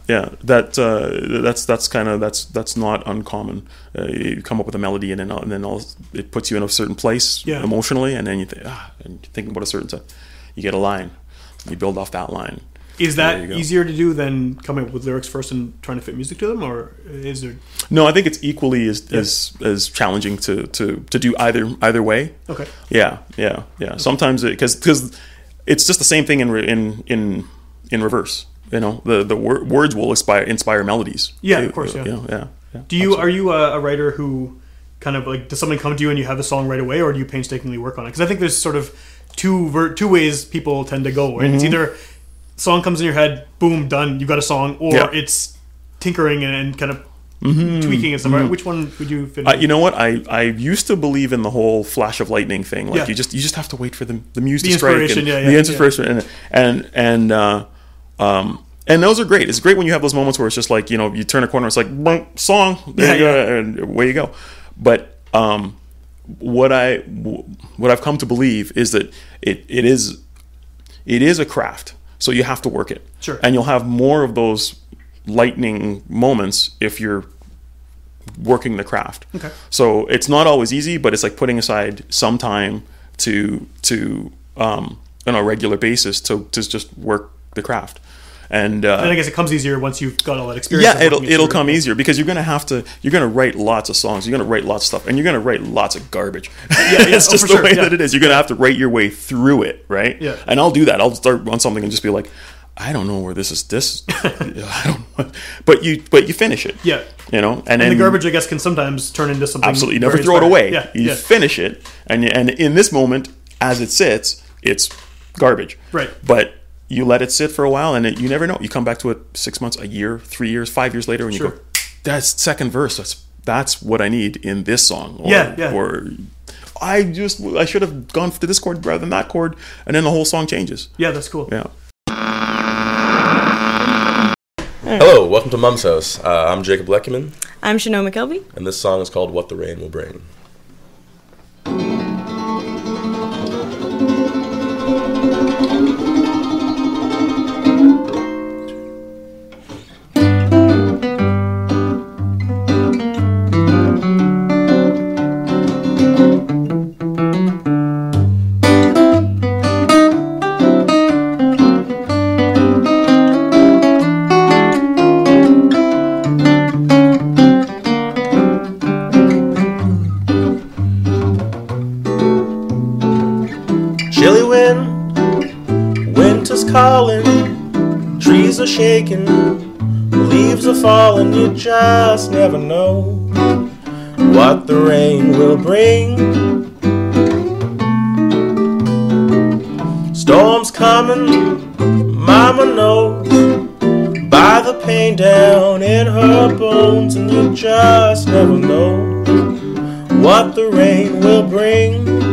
That's not uncommon. You come up with a melody, and then it puts you in a certain place emotionally, and then you think, and you're thinking about a certain stuff. You get a line, you build off that line. Is There that you go. easier to do than coming up with lyrics first and trying to fit music to them, or is there? No, I think it's equally as challenging to do either way. Okay. Yeah. Sometimes because it's just the same thing in reverse. You know, the words will inspire melodies. Yeah, of course. Yeah. Yeah. Are you a writer who kind of like, does something come to you and you have the song right away, or do you painstakingly work on it? Because I think there's sort of two ways people tend to go. Right? It's either song comes in your head, boom, done, you've got a song, or it's tinkering and kind of tweaking and stuff. Right? Which one would you fit in? You know what? I used to believe in the whole flash of lightning thing. Like you just have to wait for the muse to strike and the inspiration and those are great. It's great when you have those moments where it's just like, you know, you turn a corner, it's like bunk, song, there you go, and away you go. But what I've come to believe is that it is a craft. So you have to work it. Sure. And you'll have more of those lightning moments if you're working the craft. Okay. So it's not always easy, but it's like putting aside some time to on a regular basis to just work the craft. And I guess it comes easier once you've got all that experience. Yeah, it'll come easier because you're gonna write lots of songs, you're gonna write lots of stuff, and you're gonna write lots of garbage. It's just the way that it is. You're gonna have to write your way through it, right? Yeah. And I'll do that. I'll start on something and just be like, I don't know where this is. I don't know. But you finish it. Yeah. You know, and the then garbage, I guess, can sometimes turn into something. absolutely, you never very throw it inspiring. away. Yeah. You finish it, and in this moment, as it sits, it's garbage. Right. But you let it sit for a while, and you never know. You come back to it 6 months, a year, 3 years, 5 years later, and you go, "That's second verse. That's what I need in this song." Or, Or I should have gone to this chord rather than that chord, and then the whole song changes. Yeah, that's cool. Yeah. Hello, welcome to Mum's House. I'm Jacob Leckerman. I'm Shano McKelvey. And this song is called What the Rain Will Bring. Chilly wind, winter's calling, trees are shaking, leaves are falling, you just never know what the rain will bring. Storm's coming, mama knows, by the pain down in her bones, and you just never know what the rain will bring.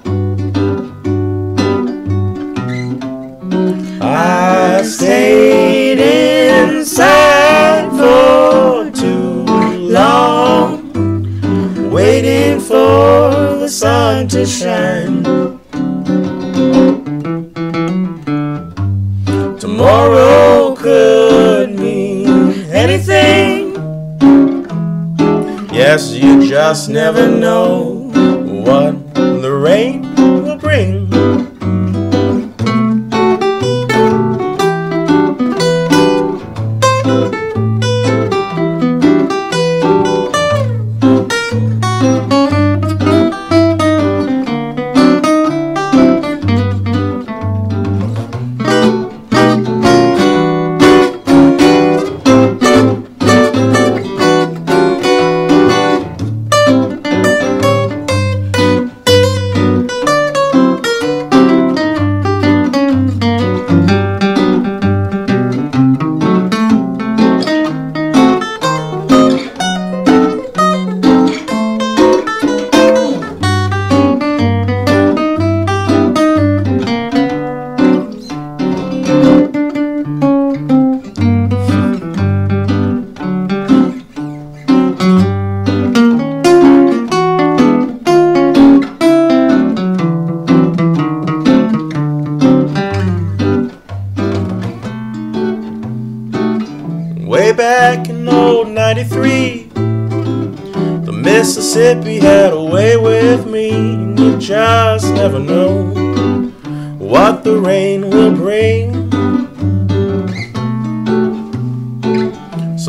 I stayed inside for too long, waiting for the sun to shine. Tomorrow could mean anything. Yes, you just never know what the rain will bring. Way back in old 93, the Mississippi had a way with me, and you just never know what the rain will bring.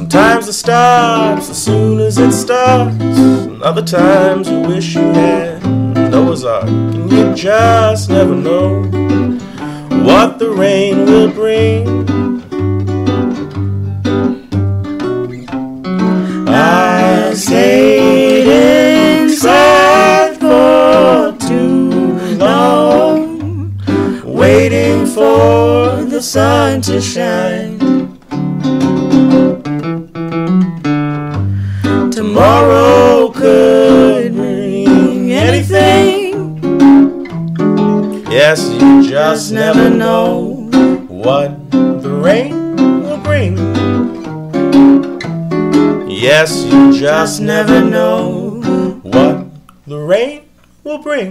Sometimes it stops as soon as it starts, and other times you wish you had Noah's Ark, and you just never know what the rain will bring. I stayed inside for too long, waiting for the sun to shine. Tomorrow could bring anything. Yes, you just never know what the rain will bring. Yes, you just never know what the rain will bring.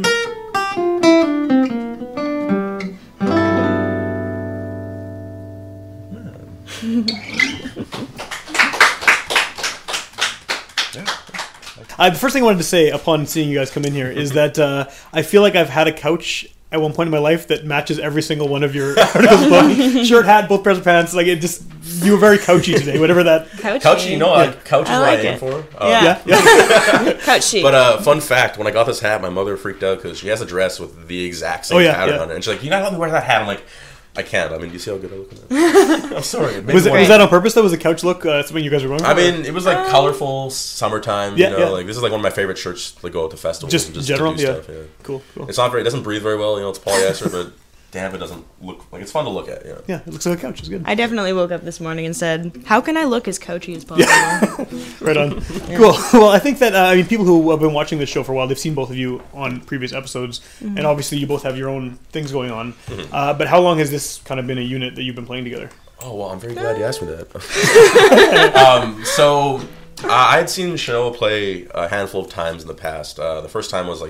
The first thing I wanted to say upon seeing you guys come in here is that I feel like I've had a couch at one point in my life that matches every single one of your articles. Book. Shirt, hat, both pairs of pants. Like it just, you were very couchy today. Whatever that. Couchy, you know, couch is I what like I aim it. for. Yeah. Couch chic. But fun fact, when I got this hat, my mother freaked out because she has a dress with the exact same pattern on it. And she's like, you gotta let me wear that hat. I'm like, I can't. I mean, do you see how good I look in that? I'm sorry. Was that on purpose though? Was the couch look something you guys were going for? I mean, it was like colorful summertime. You know, like this is like one of my favorite shirts to go out to festivals. Just and just general, to do stuff, yeah. Cool. It's not very. It doesn't breathe very well. You know, it's polyester, but damn, it doesn't look like it's fun to look at. Yeah. Yeah, it looks like a couch. It's good. I definitely woke up this morning and said, how can I look as couchy as possible? Right on. Cool. Well, I think that I mean, people who have been watching this show for a while, they've seen both of you on previous episodes, and obviously you both have your own things going on. But how long has this kind of been a unit that you've been playing together? Oh well, I'm very glad you asked me that. So I had seen Shanoa play a handful of times in the past. The first time was like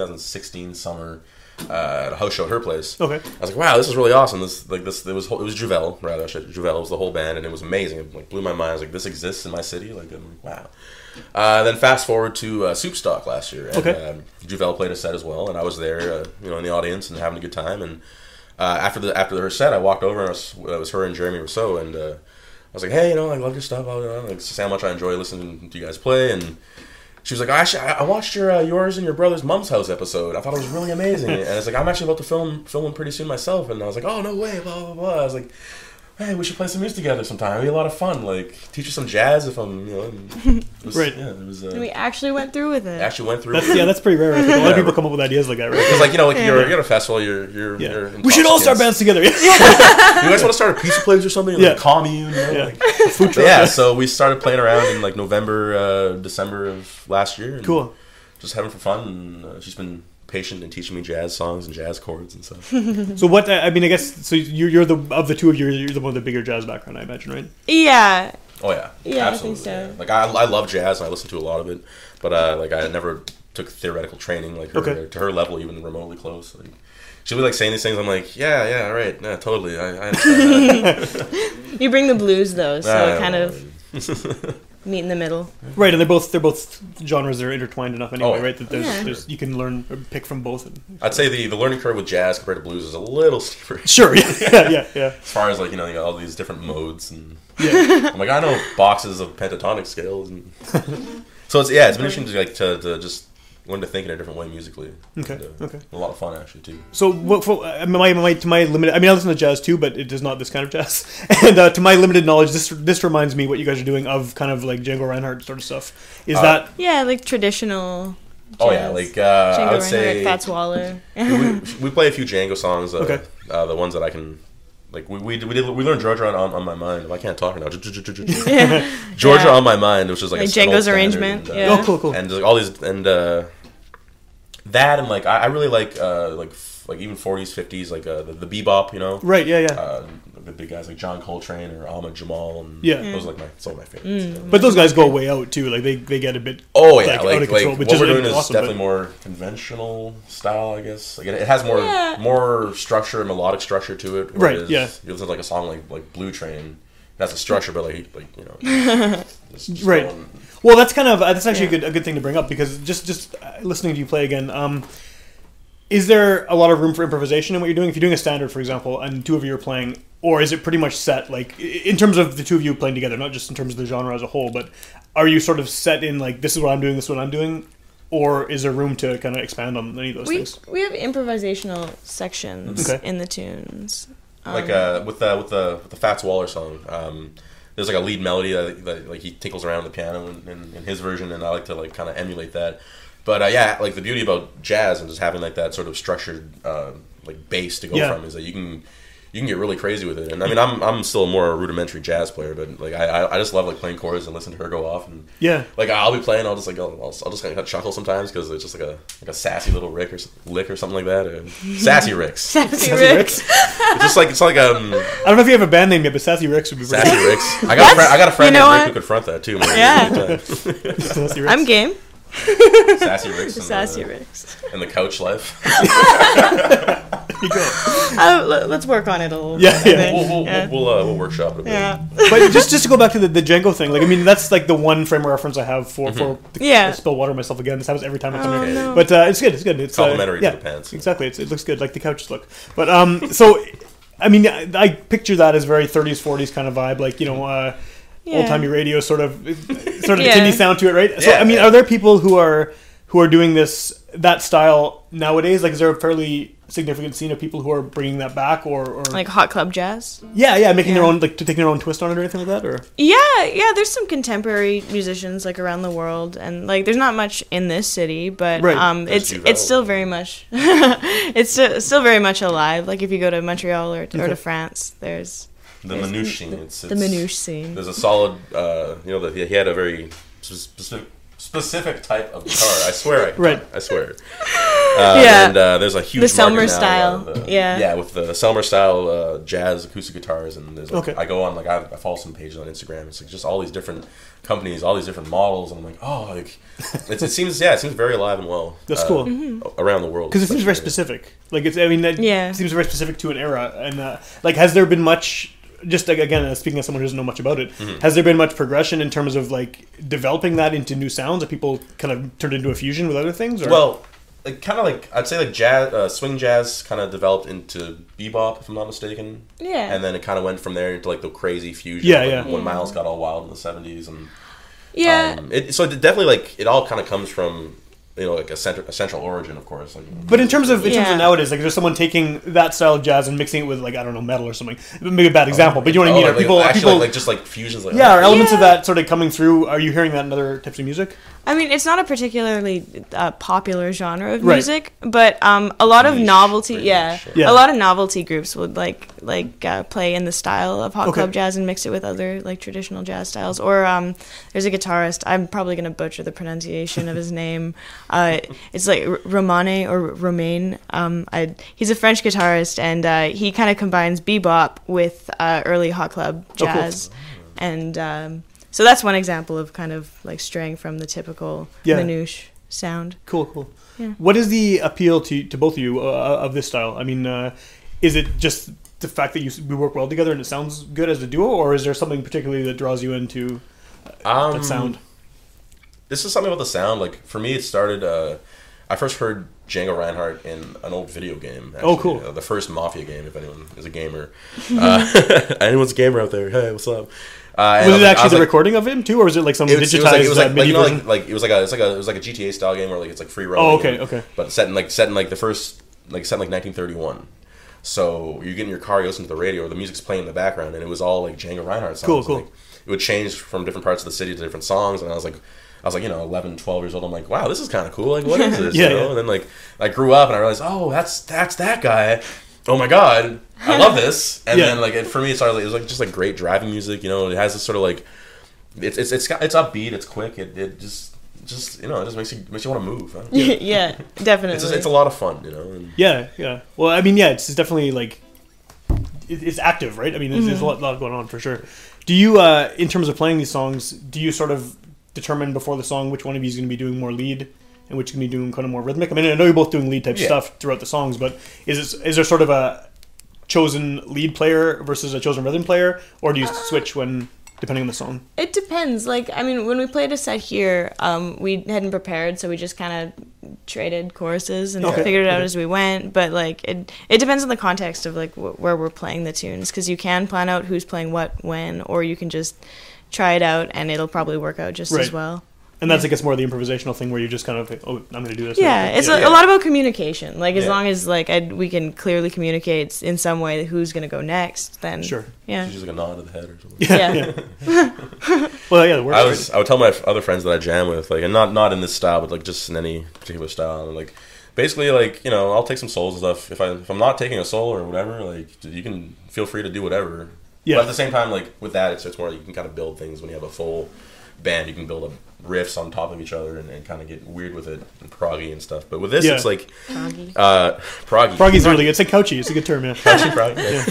2016 summer. At a house show at her place. Okay. I was like, wow, this is really awesome. It was Juvel, rather. Juvel was the whole band, and it was amazing. It like blew my mind. I was like, this exists in my city. Like, I'm like, wow. Then fast forward to Soupstock last year, and Juvel played a set as well, and I was there, in the audience and having a good time. And after her set, I walked over, and it was her and Jeremy Rousseau, and I was like, hey, I love your stuff. Like, see how much I enjoy listening to you guys play, and she was like, I watched yours and your brother's Mom's House episode. I thought it was really amazing. And it's like, I'm actually about to film them pretty soon myself. And I was like, oh, no way, blah, blah, blah. I was like, hey, we should play some music together sometime. It'd be a lot of fun. Like, teach you some jazz if I'm, It was, right. Yeah, it was, we actually went through with it. That's pretty rare. I think a lot of people come up with ideas like that, right? Because, you're at a festival, you're we should all start bands together. You guys want to start a pizza place or something? Like a commune? Food truck. Yeah, so we started playing around in, November, December of last year. And cool. Just having for fun. And she's been patient in teaching me jazz songs and jazz chords and stuff. So what? I mean, I guess so. You're of the two of you, you're the one with the bigger jazz background, I imagine, right? Yeah. Oh yeah. Yeah, absolutely. I think so. Yeah. Like I love jazz and I listen to a lot of it, but I never took theoretical training like her to her level, even remotely close. Like, she'll be saying these things. I'm like, yeah, right, yeah, totally. I understand that. You bring the blues though, so kind of. Meet in the middle, right? And they're both genres that are intertwined enough anyway, right? That there's you can learn or pick from both. I'd say the learning curve with jazz compared to blues is a little steeper. Sure, yeah. As far as you got all these different modes and I'm like, I know boxes of pentatonic scales, and so it's been interesting to just learn to think in a different way musically. Okay. A lot of fun actually too. So to my limited, I mean, I listen to jazz too, but it is not this kind of jazz. And to my limited knowledge, this reminds me what you guys are doing of kind of like Django Reinhardt sort of stuff. Is that? Yeah, like traditional. Jazz. Oh yeah, like Django I would say Fats Waller. we play a few Django songs. The ones that I can. Like we learned Georgia on my mind. I can't talk right now. Georgia on my mind, which is like Django's arrangement. And, cool. And all these and that and I really like even 40s, 50s, the bebop, Right. Yeah. The big guys like John Coltrane or Ahmad Jamal, and those are some of my favorites. But those guys go way out too. Like they get a bit. Oh yeah, out of control. What we're doing is awesome, definitely more conventional style, I guess. Like it has more structure, melodic structure to it. Right. Yeah. You listen to a song like Blue Train. That's a structure, but just right. Well, that's actually a good thing to bring up, because just listening to you play again. Is there a lot of room for improvisation in what you're doing? If you're doing a standard, for example, and two of you are playing, or is it pretty much set? Like in terms of the two of you playing together, not just in terms of the genre as a whole, but are you sort of set in like this is what I'm doing, this is what I'm doing, or is there room to kind of expand on any of those things? We have improvisational sections in the tunes. Like with the Fats Waller song, there's like a lead melody that like he tinkles around the piano in his version, and I like to like kind of emulate that. But yeah, like the beauty about jazz and just having like that sort of structured like bass to go from is that you can get really crazy with it. And I mean, I'm still a more rudimentary jazz player, but like I just love like playing chords and listening to her go off. And like I'll be playing, I'll just kind of chuckle sometimes because it's just like a sassy little lick or something like that. Sassy Ricks. Sassy Ricks. It's like I don't know if you have a band name yet, but Sassy Ricks would be pretty Sassy Ricks. I got a friend named Rick who could front that too. Man. Yeah. Sassy Ricks. I'm game. Sassy Ricks. Sassy Ricks. And the couch life. Let's work on it a little bit. We'll workshop it a bit. Yeah. But just to go back to the Django thing, like I mean that's like the one frame of reference I have for I spill water myself again. This happens every time I come here. No. But it's good. It's complimentary to the pants. Exactly. It looks good, like the couches look. But so I mean I picture that as very 30s 40s kind of vibe, like old timey radio sort of indie sound to it, right? So I mean, are there people who are doing that style nowadays? Like, is there a fairly significant scene of people who are bringing that back, or like hot club jazz? Making their own, like, to take their own twist on it or anything like that, or there's some contemporary musicians like around the world, and like there's not much in this city, but it's still very much still very much alive. Like if you go to Montreal or to France, there's the Manouche scene. It's the Manouche scene. There's a solid, he had a very specific type of guitar. I swear. I swear. And there's a huge the Selmer now, style. With the Selmer style jazz acoustic guitars, and there's I go on I follow some pages on Instagram. It's like just all these different companies, all these different models, and I'm like, it seems very alive and well. That's cool. Around the world, because it seems very specific. Like it seems very specific to an era, and like has there been much? Just again, speaking as someone who doesn't know much about it, has there been much progression in terms of like developing that into new sounds that people kind of turned into a fusion with other things? Or? Well, like kind of like I'd say like jazz, swing jazz, kind of developed into bebop, if I'm not mistaken. Yeah. And then it kind of went from there into like the crazy fusion. When Miles got all wild in the '70s, and so it definitely like it all kind of comes from. Like a central origin, of course. Like, but in terms of nowadays, like, is there someone taking that style of jazz and mixing it with, like, I don't know, metal or something? Maybe a bad example, but you know what I mean? Are people just like fusions? Like are elements of that sort of coming through? Are you hearing that in other types of music? I mean, it's not a particularly popular genre of music, but a lot of novelty, a lot of novelty groups would like play in the style of hot club jazz and mix it with other like traditional jazz styles. Or there's a guitarist. I'm probably gonna butcher the pronunciation of his name. It's like Romane or Romain. He's a French guitarist, and he kind of combines bebop with early hot club jazz, and. So that's one example of kind of like straying from the typical Manouche sound. Cool. Yeah. What is the appeal to both of you of this style? I mean, is it just the fact that we work well together and it sounds good as a duo, or is there something particularly that draws you into that sound? This is something about the sound. Like for me, it started. I first heard Django Reinhardt in an old video game. Actually. Oh, cool! The first Mafia game. If anyone is a gamer, anyone's a gamer out there? Hey, what's up? Was it actually the recording of him too, or was it like some digitized? It was like it was like a GTA style game where like it's like free roaming. Oh, okay. But set in like 1931. So you get in your car, you listen to the radio, the music's playing in the background, and it was all like Django Reinhardt songs. Cool. Like, it would change from different parts of the city to different songs, and I was like 11, 12 years old. I'm like, wow, this is kind of cool. Like, what is this? And then like I grew up and I realized, oh, that's that guy. Oh my god, I love this. And then like for me, it was like just like great driving music. It has this sort of like it's upbeat, it's quick. It just it just makes you want to move. Huh? Yeah, definitely. It's a lot of fun. Yeah. Well, I mean, it's definitely like it's active, right? I mean, there's a lot going on for sure. Do you, in terms of playing these songs, do you sort of determine before the song which one of you is going to be doing more lead and which can be doing kind of more rhythmic? I mean, I know you're both doing lead type stuff throughout the songs, but is there sort of a chosen lead player versus a chosen rhythm player, or do you switch when depending on the song? It depends. Like, I mean, when we played a set here, we hadn't prepared, so we just kind of traded choruses and figured it out as we went. But like, it depends on the context of like where we're playing the tunes, because you can plan out who's playing what when, or you can just try it out and it'll probably work out just as well. And that's, I guess, more of the improvisational thing where you just kind of, oh, I'm going to do this. Yeah, it's a lot about communication. Like, as long as like we can clearly communicate in some way who's going to go next, then yeah. Just like a nod of the head or something. Yeah. Well, yeah, it works. I would tell my other friends that I jam with, like, and not in this style, but like just in any particular style, and like basically, like, you know, I'll take some solos and stuff. If I'm not taking a solo or whatever, like, you can feel free to do whatever. Yeah. But at the same time, like with that, it's more like you can kind of build things when you have a full band. You can build up riffs on top of each other and kind of get weird with it and proggy and stuff. But with this, it's like proggy. Proggy's really good. It's a couchy. It's a good term, yeah. Couchy, proggy. Yeah.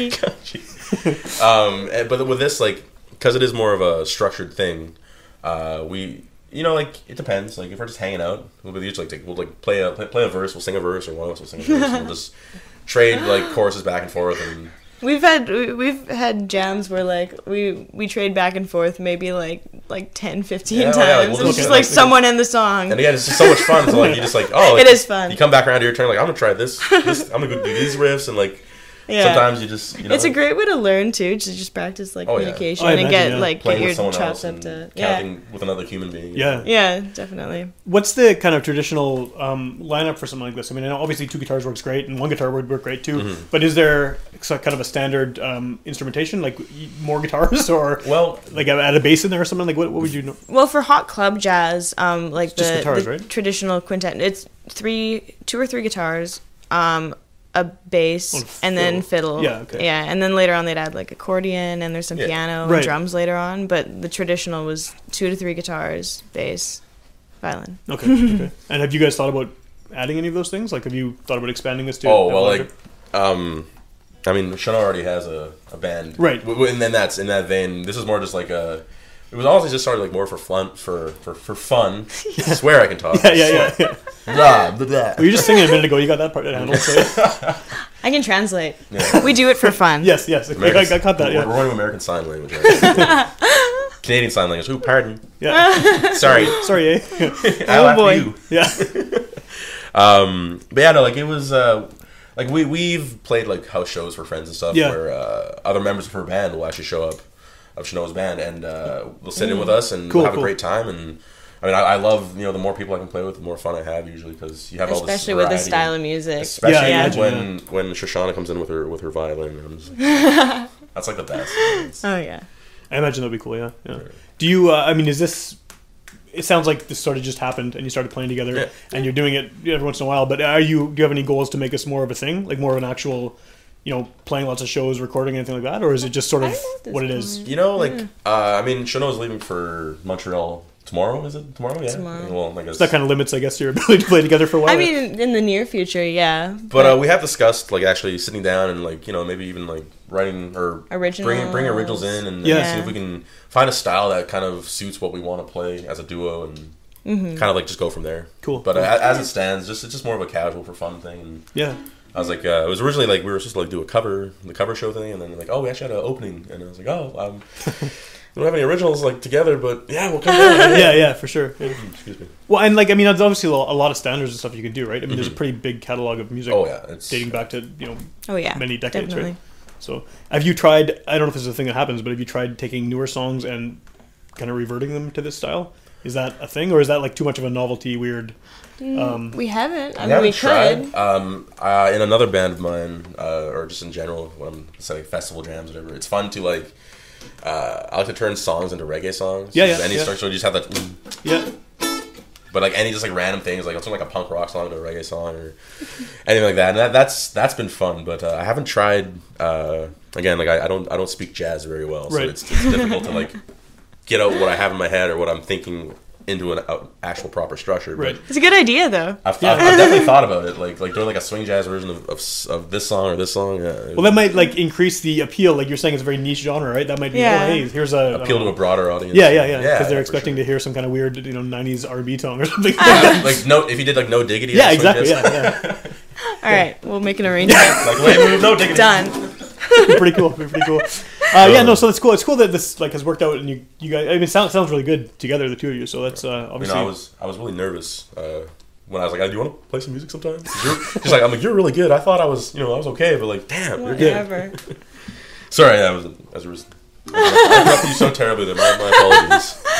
Proggy. But with this, like, because it is more of a structured thing, we, you know, like, it depends. Like, if we're just hanging out, we'll usually like play a verse, we'll sing a verse, or one of us will sing a verse, and we'll just trade like choruses back and forth. And we've had jams where like we trade back and forth maybe like 10, 15 times. We'll it's just like someone in the song. And again, it's just so much fun. So like you just like, oh, it is fun. You come back around to your turn, like, I'm gonna try this. I'm gonna go do these riffs, and like sometimes you just, you know, it's a great way to learn too, to just practice like communication and get like get your chops up to counting with another human being. Yeah, definitely. What's the kind of traditional lineup for something like this? I mean, I know obviously 2 guitars works great, and 1 guitar would work great too. Mm-hmm. But is there kind of a standard instrumentation, like more guitars, or like add a bass in there or something? Like what would you know? Well, for hot club jazz, like the guitars, right? Traditional quintet, it's 2 or 3 guitars. A bass and then fiddle. Yeah, and then later on they'd add like accordion, and there's some piano and drums later on. But the traditional was 2 to 3 guitars, bass, violin. Okay. And have you guys thought about adding any of those things? Like, have you thought about expanding this to? Oh well, like, I mean, Shana already has a band, right? And then that's in that vein. This is more just like a. It was honestly just started like more for fun. I swear I can talk. Yeah. Blah, blah, blah. Well, you just singing a minute ago. You got that part handled. So. I can translate. Yeah. We do it for fun. Yes. I caught that. We're running American Sign Language. Right? Canadian Sign Language. Ooh, pardon. Yeah. Sorry. Eh? Oh boy. You. Yeah. But yeah, no, like it was. Like we've played like house shows for friends and stuff where other members of her band will actually show up. Of Shanoa's band, and they'll sit in with us and we'll have a great time. And I mean, I love, you know, the more people I can play with, the more fun I have usually, because you have all this variety. Especially with this style of music. Especially when Shoshana comes in with her violin. That's like the best. Oh yeah. I imagine that'd be cool. Yeah. Do you? I mean, is this? It sounds like this sort of just happened, and you started playing together, and you're doing it every once in a while. But do you have any goals to make this more of a thing, like more of an actual? You know, playing lots of shows, recording, anything like that? Or is it just sort of what it is? You know, like, I mean, Shanoa's leaving for Montreal tomorrow, is it? Tomorrow? Yeah. Tomorrow. Well, I guess. So that kind of limits, I guess, your ability to play together for a while. I mean, in the near future, yeah. But we have discussed, like, actually sitting down and, like, you know, maybe even, like, writing or bring originals in and see if we can find a style that kind of suits what we want to play as a duo and kind of, like, just go from there. Cool. But as it stands, it's just more of a casual for fun thing. And yeah. I was like, it was originally like we were supposed to like do the cover show thing, and then like, oh, we actually had an opening, and I was like, we don't have any originals like together, but yeah, we'll come down. Yeah, for sure. Yeah. Excuse me. Well, and like, I mean, there's obviously a lot of standards and stuff you can do, right? I mean, there's a pretty big catalog of music. Oh yeah, it's dating back to many decades, definitely. Right? So, have you tried? I don't know if this is a thing that happens, but have you tried taking newer songs and kind of reverting them to this style? Is that a thing, or is that like too much of a novelty, weird? We haven't. I mean, we could. In another band of mine, or just in general, when I'm saying festival jams, whatever, it's fun to like. I like to turn songs into reggae songs. Any structure, you just have that. Yeah. But like any just like random things, like I'll turn like a punk rock song to a reggae song or anything like that, and that's been fun. But I haven't tried. Again, like I don't speak jazz very well, so it's difficult to like get out what I have in my head or what I'm thinking into an actual proper structure. Right. But it's a good idea though. I've definitely thought about it, like doing like a swing jazz version of this song or this song. Yeah. Well, that might like increase the appeal. Like you're saying, it's a very niche genre, right? That might be hey, here's a appeal to a broader audience. Yeah. Because they're expecting to hear some kind of weird, 90s R&B song or something. Like if you did like No Diggity. Yeah, exactly. Yeah. All right, we'll make an arrangement. Like wait, no diggity. Done. Pretty cool. So it's cool. It's cool that this like has worked out, and you guys. I mean, it sounds really good together, the two of you. So that's obviously. I was really nervous when I was like, "Do you want to play some music sometime?" She's like, "I'm like, you're really good. I thought I was, I was okay, but like, damn, you're good." Sorry, I interrupted you so terribly there. My apologies.